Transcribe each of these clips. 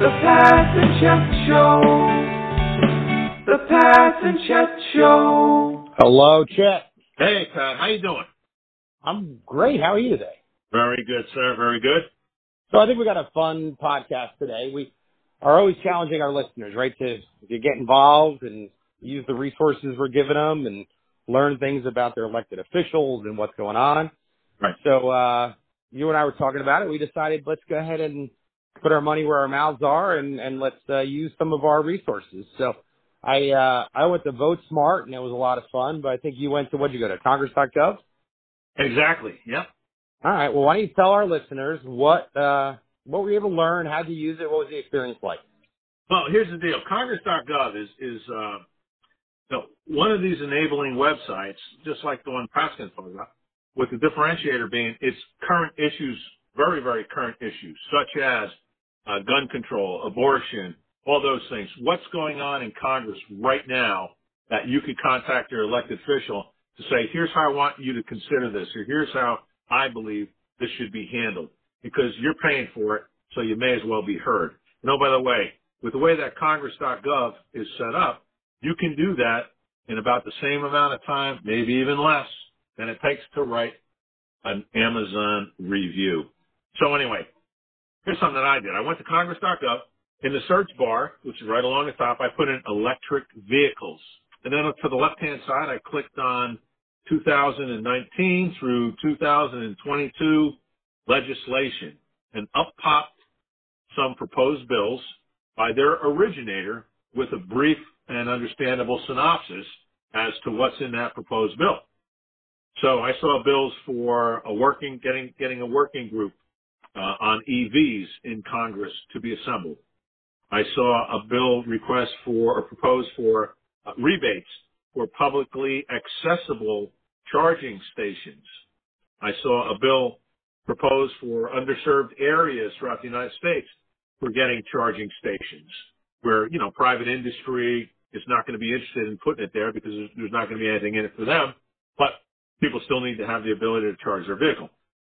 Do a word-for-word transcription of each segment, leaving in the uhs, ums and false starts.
The Pat and Chet Show. The Pat and Chet Show. Hello, Chet. Hey, Pat. How you doing? I'm great. How are you today? Very good, sir. Very good. So I think we got a fun podcast today. We are always challenging our listeners, right, to, to get involved and use the resources we're giving them and learn things about their elected officials and what's going on. Right. So uh, you and I were talking about it. We decided let's go ahead and put our money where our mouths are and, and let's uh, use some of our resources. So I uh, I went to Vote Smart, and it was a lot of fun, but I think you went to, what'd you go to, congress dot gov? Exactly. Yep. All right. Well, why don't you tell our listeners what uh, what were you able to learn? How did you use it? What was the experience like? Well, here's the deal. congress dot gov is, is uh, you know, one of these enabling websites, just like the one Pat's going to talk about, with the differentiator being its current issues, very, very current issues, such as uh, gun control, abortion, all those things. What's going on in Congress right now that you could contact your elected official to say, here's how I want you to consider this, or here's how I believe this should be handled, because you're paying for it, so you may as well be heard. You know, by the way, with the way that congress dot gov is set up, you can do that in about the same amount of time, maybe even less, than it takes to write an Amazon review. So anyway, here's something that I did. I went to congress dot gov. In the search bar, which is right along the top, I put in electric vehicles. And then to the left-hand side, I clicked on two thousand nineteen through two thousand twenty-two legislation. And up popped some proposed bills by their originator with a brief and understandable synopsis as to what's in that proposed bill. So I saw bills for a working, getting, getting a working group uh, on E Vs in Congress to be assembled. I saw a bill request for, or proposed for uh, rebates for publicly accessible charging stations. I saw a bill proposed for underserved areas throughout the United States for getting charging stations where, you know, private industry is not going to be interested in putting it there because there's, there's not going to be anything in it for them, but people still need to have the ability to charge their vehicle.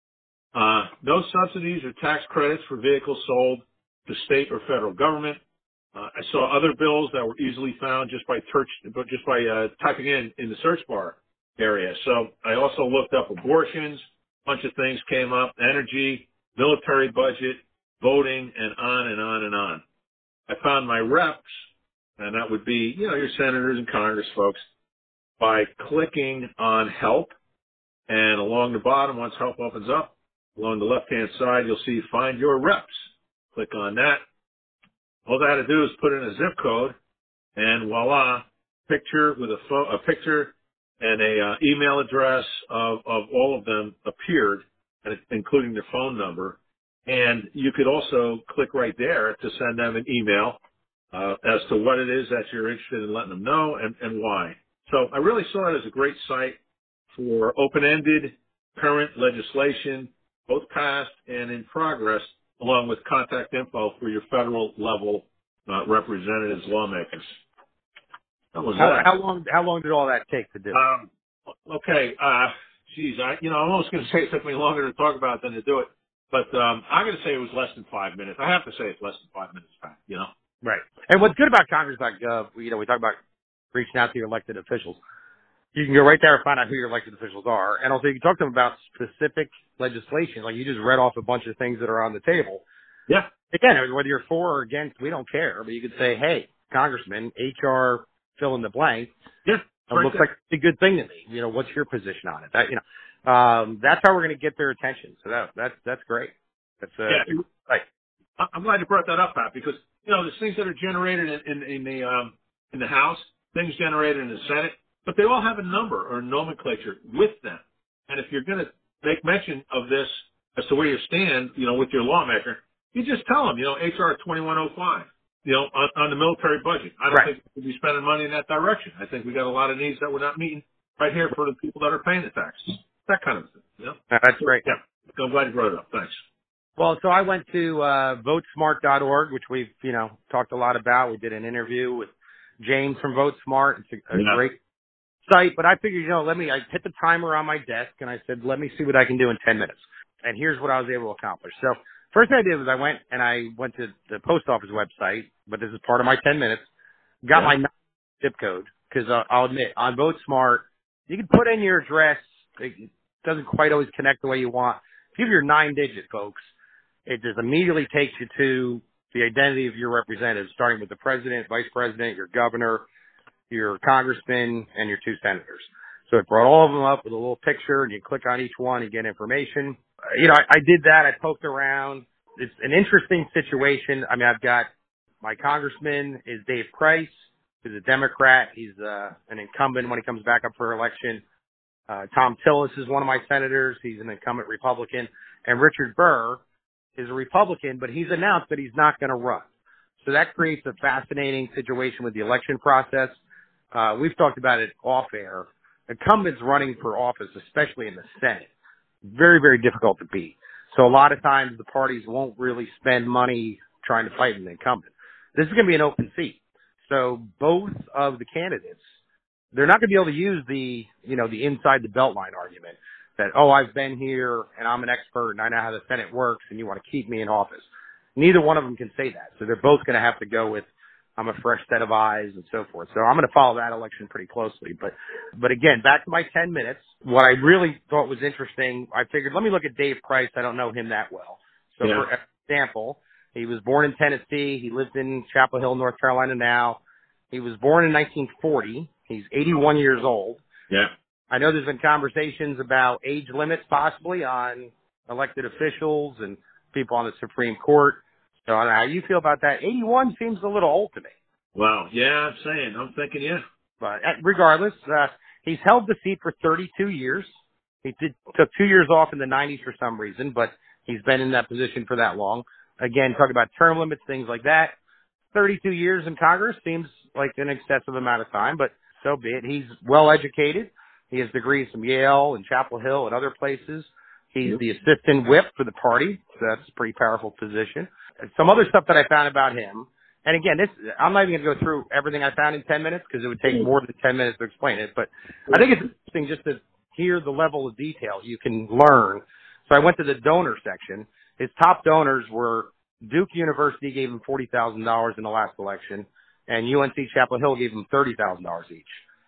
Uh, no subsidies or tax credits for vehicles sold to state or federal government. Uh, I saw other bills that were easily found just by, search, just by uh, typing in in the search bar area. So I also looked up abortions, a bunch of things came up, energy, military budget, voting, and on and on and on. I found my reps, and that would be, you know, your senators and Congress folks, by clicking on help. And along the bottom, once help opens up, along the left-hand side, you'll see find your reps. Click on that. All I had to do is put in a zip code, and voila, picture with a, pho- a picture and a uh, email address of, of all of them appeared, including their phone number. And you could also click right there to send them an email uh, as to what it is that you're interested in letting them know and, and why. So I really saw it as a great site for open-ended current legislation, both past and in progress, along with contact info for your federal level uh, representatives, lawmakers. That was How, that. how long? How long did all that take to do? Um, okay, uh, geez, I, you know, I'm almost going to say it took me longer to talk about it than to do it, but um, I'm going to say it was less than five minutes. I have to say it's less than five minutes, Pat, you know. Right. And what's good about congress dot gov, you know, we talk about reaching out to your elected officials. You can go right there and find out who your elected officials are. And also you can talk to them about specific legislation. Like you just read off a bunch of things that are on the table. Yeah. Again, whether you're for or against, we don't care. But you could say, hey, Congressman, H R fill in the blank. Yeah. It looks like a good thing to me. You know, what's your position on it? That, you know, um, that's how we're going to get their attention. So that, that's, that's great. That's, uh, yeah. right. I'm glad you brought that up, Pat, because, you know, there's things that are generated in, in, in the, um, in the House, things generated in the Senate, but they all have a number or nomenclature with them. And if you're going to make mention of this as to where you stand, you know, with your lawmaker, you just tell them, you know, H R twenty-one oh five, you know, on, on the military budget. I don't right. think we'll be spending money in that direction. I think we got a lot of needs that we're not meeting right here for the people that are paying the taxes. That kind of thing, you know? That's great. Yeah. I'm glad you brought it up. Thanks. Well, so I went to uh, vote smart dot org, which we've, you know, talked a lot about. We did an interview with James from VoteSmart. It's a, a Yeah. great site, but I figured, you know, let me, I hit the timer on my desk and I said, let me see what I can do in ten minutes. And here's what I was able to accomplish. So First thing I did was I went and I went to the post office website, but this is part of my ten minutes, got Yeah. my zip code, because uh, I'll admit, on VoteSmart, you can put in your address. It doesn't quite always connect the way you want. If you have your nine digit, folks, it just immediately takes you to the identity of your representative, starting with the president, vice president, your governor, your congressman, and your two senators. So it brought all of them up with a little picture, and you click on each one and get information. Uh, you know, I, I did that. I poked around. It's an interesting situation. I mean, I've got my congressman is Dave Price, who's a Democrat. He's uh, an incumbent when he comes back up for election. Uh, Tom Tillis is one of my senators. He's an incumbent Republican. And Richard Burr is a Republican, but he's announced that he's not going to run. So that creates a fascinating situation with the election process. Uh, we've talked about it off air. Incumbents running for office, especially in the Senate, very, very difficult to beat. So a lot of times the parties won't really spend money trying to fight an incumbent. This is going to be an open seat. So both of the candidates, they're not going to be able to use the, you know, the inside the belt line argument that, oh, I've been here and I'm an expert and I know how the Senate works and you want to keep me in office. Neither one of them can say that. So they're both going to have to go with, I'm a fresh set of eyes and so forth. So I'm going to follow that election pretty closely. But, but again, back to my ten minutes. What I really thought was interesting, I figured, let me look at Dave Price. I don't know him that well. So Yeah. for example, he was born in Tennessee. He lives in Chapel Hill, North Carolina now. He was born in nineteen forty. He's eighty-one years old. Yeah. I know there's been conversations about age limits possibly on elected officials and people on the Supreme Court. So I don't know how you feel about that. eighty-one seems a little old to me. Wow. Yeah, I'm saying. I'm thinking, yeah. But regardless, uh, he's held the seat for thirty-two years. He did, took two years off in the nineties for some reason, but he's been in that position for that long. Again, talking about term limits, things like that. thirty-two years in Congress seems like an excessive amount of time, but so be it. He's well educated. He has degrees from Yale and Chapel Hill and other places. He's the assistant whip for the party, so that's a pretty powerful position. Some other stuff that I found about him, and again, this I'm not even going to go through everything I found in ten minutes because it would take more than ten minutes to explain it, but I think it's interesting just to hear the level of detail you can learn. So I went to the donor section. His top donors were Duke University gave him forty thousand dollars in the last election, and U N C Chapel Hill gave him thirty thousand dollars each,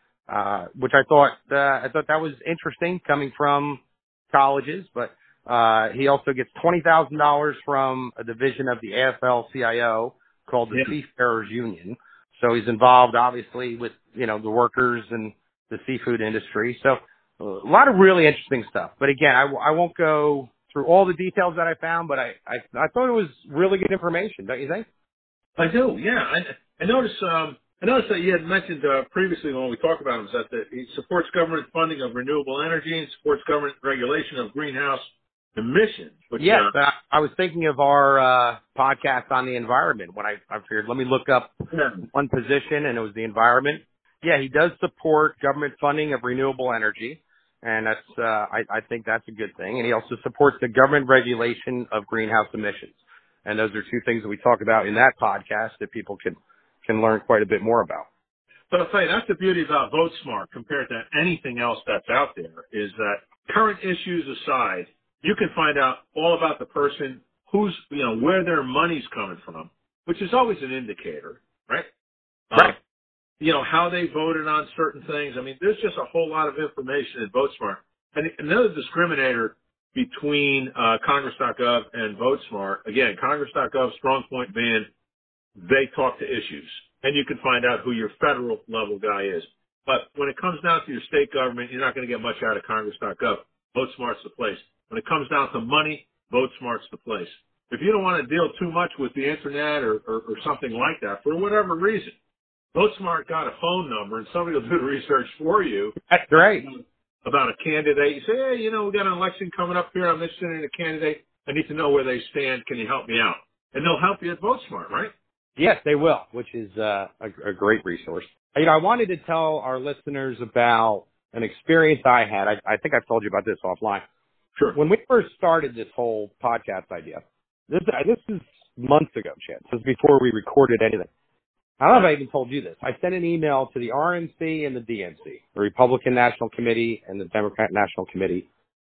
uh, which I thought uh, I thought that was interesting coming from colleges. But uh, he also gets twenty thousand dollars from a division of the A F L C I O called the Yeah. Seafarers Union. So he's involved, obviously, with you know the workers and the seafood industry. So a lot of really interesting stuff. But again, I, I won't go through all the details that I found, but I, I, I thought it was really good information, don't you think? I do, yeah. I, I noticed, um, I noticed that you had mentioned uh, previously when we talked about him is that the, he supports government funding of renewable energy and supports government regulation of greenhouse emissions. Which, Yes, uh, uh, I was thinking of our uh, podcast on the environment when I, I figured, let me look up yeah. one position, and it was the environment. Yeah, he does support government funding of renewable energy. And that's, uh, I, I think that's a good thing. And he also supports the government regulation of greenhouse emissions. And those are two things that we talk about in that podcast that people can, can learn quite a bit more about. But I'll tell you, that's the beauty about VoteSmart compared to anything else that's out there is that current issues aside, you can find out all about the person who's, you know, where their money's coming from, which is always an indicator, right? Right. Um, you know, how they voted on certain things. I mean, there's just a whole lot of information in VoteSmart. And another discriminator between uh, Congress dot gov and VoteSmart, again, Congress dot gov, strong point being they talk to issues. And you can find out who your federal level guy is. But when it comes down to your state government, you're not going to get much out of Congress dot gov. VoteSmart's the place. When it comes down to money, VoteSmart's the place. If you don't want to deal too much with the internet or, or, or something like that, for whatever reason, VoteSmart got a phone number and somebody will do the research for you. That's great. About a candidate. You say, hey, you know, we got an election coming up here. I'm interested in a candidate. I need to know where they stand. Can you help me out? And they'll help you at VoteSmart, right? Yes, they will, which is uh, a, a great resource. You know, I wanted to tell our listeners about an experience I had. I, I think I've told you about this offline. Sure. When we first started this whole podcast idea, this, this is months ago, Chad. This is before we recorded anything. I don't know if I even told you this. I sent an email to the R N C and the D N C, the Republican National Committee and the Democrat National Committee,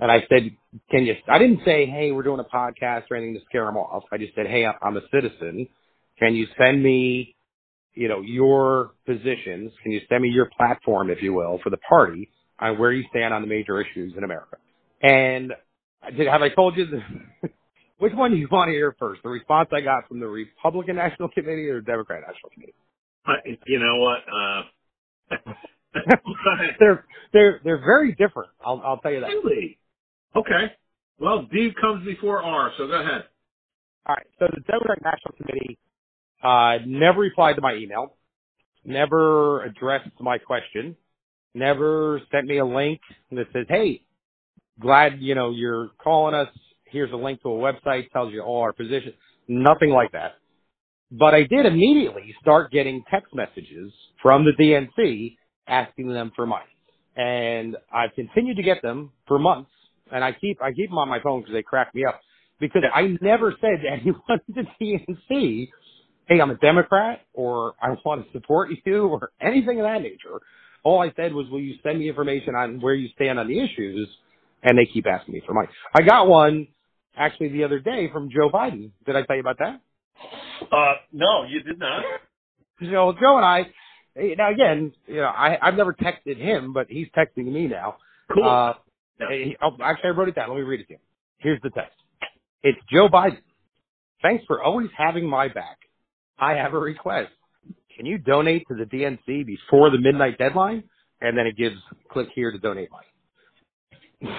And I said, can you, I didn't say, hey, we're doing a podcast or anything to scare them off. I just said, hey, I'm a citizen. Can you send me, you know, your positions? Can you send me your platform, if you will, for the party on where you stand on the major issues in America? And I did, have I told you the, which one do you want to hear first? The response I got from the Republican National Committee or the Democrat National Committee? Uh, you know what? Uh, they're they're they're very different. I'll I'll tell you that. Really? Okay. Well, D comes before R, so go ahead. All right. So the Democratic National Committee uh, never replied to my email, never addressed my question, never sent me a link that says, "Hey, glad you know you're calling us. Here's a link to a website, tells you all our positions." Nothing like that. But I did immediately start getting text messages from the D N C asking them for money. And I've continued to get them for months. And I keep, I keep them on my phone because they crack me up. Because I never said to anyone at the D N C, hey, I'm a Democrat or I want to support you or anything of that nature. All I said was, will you send me information on where you stand on the issues? And they keep asking me for money. I got one actually the other day from Joe Biden. Did I tell you about that? Uh, no, you did not. So Joe and I, now again, you know, I, I've never texted him, but he's texting me now. Cool. Uh, yeah. he, oh, actually, I wrote it down. Let me read it to you. Here's the text. It's Joe Biden. Thanks for always having my back. I have a request. Can you donate to the D N C before the midnight deadline? And then it gives click here to donate money.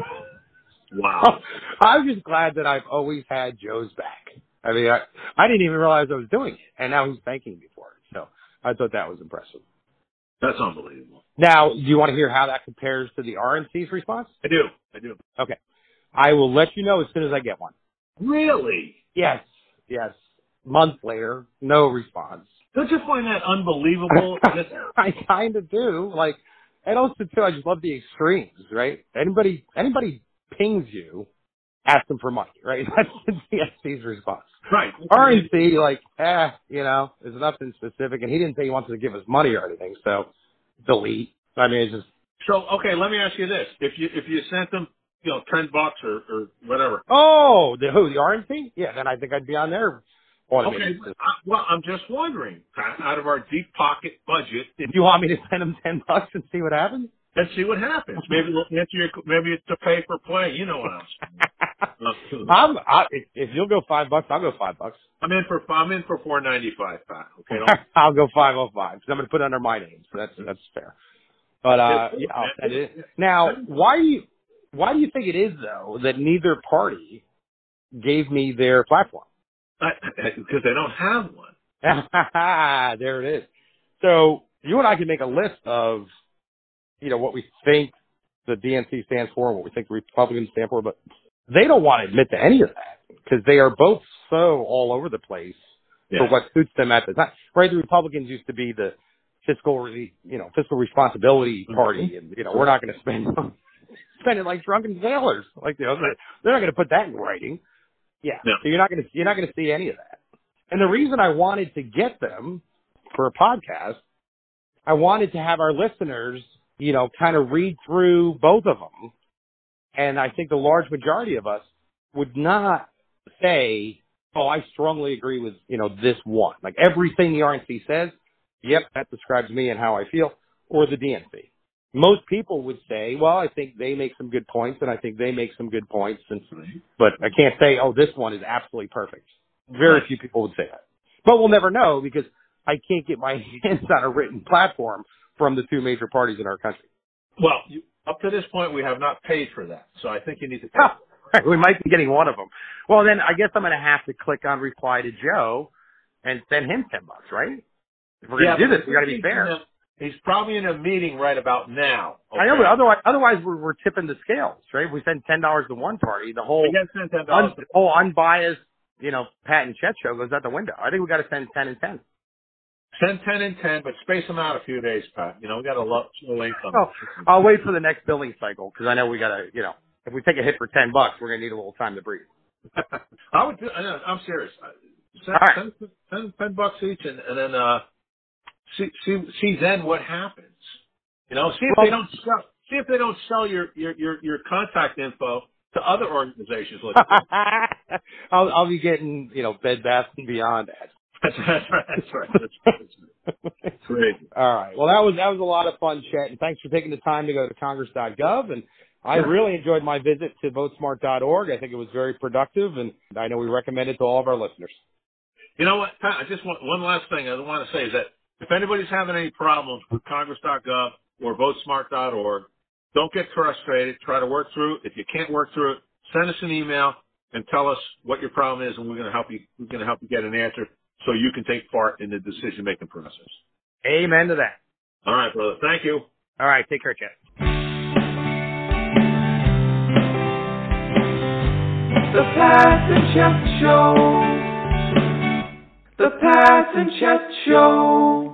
Wow. I'm just glad that I've always had Joe's back. I mean, I, I didn't even realize I was doing it, and now he's thanking me for it. So I thought that was impressive. That's unbelievable. Now, do you want to hear how that compares to the R N C's response? I do. I do. Okay. I will let you know as soon as I get one. Really? Yes. Yes. Months later, no response. Don't you find that unbelievable? I kind of do. Like, and also too, I just love the extremes, right? Anybody, anybody pings you, ask them for money, right? That's the D N C's response. Right. R N C, like, eh, you know, there's nothing specific, and he didn't say he wanted to give us money or anything, so delete. I mean, it's just. So, okay, let me ask you this: if you if you sent them, you know, ten bucks or, or whatever. Oh, the who? The R N C? Yeah, then I think I'd be on there. Okay, I, well, I'm just wondering, out of our deep pocket budget, if you want me to send them ten bucks and see what happens, let's see what happens. Maybe we'll answer your, maybe it's a pay for play. You know what I'm saying. I'm, I, if you'll go five bucks, I'll go five bucks. I'm in for I'm in for four ninety five, Pat. Okay, I'll go five oh five because I'm going to put it under my name, so that's that's fair. But uh, yeah, I'll send it. Now, why do you why do you think it is though that neither party gave me their platform? Because they don't have one. There it is. So you and I can make a list of, you know, what we think the D N C stands for and what we think the Republicans stand for, but they don't want to admit to any of that because they are both so all over the place yeah. for what suits them at the time. Right? The Republicans used to be the fiscal, you know, fiscal responsibility party, mm-hmm. and you know, we're not going to spend spend it like drunken sailors. Like, you know, they're not going to put that in writing. Yeah. No. So you're not going to you're not going to see any of that. And the reason I wanted to get them for a podcast, I wanted to have our listeners, you know, kind of read through both of them. And I think the large majority of us would not say, "Oh, I strongly agree with, you know, this one." Like everything the R N C says, yep, that describes me and how I feel, or the D N C. Most people would say, well, I think they make some good points, and I think they make some good points, and, but I can't say, oh, this one is absolutely perfect. Very few people would say that. But we'll never know because I can't get my hands on a written platform from the two major parties in our country. Well, you, up to this point, we have not paid for that, so I think you need to pay. Oh, we might be getting one of them. Well, then I guess I'm going to have to click on reply to Joe and send him ten bucks, right? If we're going to yeah, do this, we got to be fair. He's probably in a meeting right about now. Okay? I know, but otherwise, otherwise we're, we're tipping the scales, right? If we send ten dollars to one party, the whole, send ten dollars un, whole unbiased, you know, Pat and Chet show goes out the window. I think we got to send ten and ten. Send ten and ten, but space them out a few days, Pat. You know, we got a lot of length on oh, I'll wait for the next billing cycle because I know we got to, you know, if we take a hit for ten bucks, we're going to need a little time to breathe. I would. Do, I'm serious. Send, right. send, send ten bucks each, and, and then uh, see, see see then what happens. You know, see if well, they don't sell. see if they don't sell your your your, your contact info to other organizations. Like I'll, I'll be getting, you know, Bed Bath and Beyond ads. That's right. That's right. That's right. That's right. Great. All right. Well, that was that was a lot of fun chat, and thanks for taking the time to go to congress dot gov. And I Yeah. really enjoyed my visit to vote smart dot org. I think it was very productive, and I know we recommend it to all of our listeners. You know what, Pat? I just want one last thing I want to say is that if anybody's having any problems with congress dot gov or vote smart dot org, don't get frustrated. Try to work through it. If you can't work through it, send us an email and tell us what your problem is, and we're going to help you. We're going to help you get an answer so you can take part in the decision-making process. Amen to that. All right, brother. Thank you. All right. Take care, Chet. The Pat and Chet Show. The Pat and Chet Show.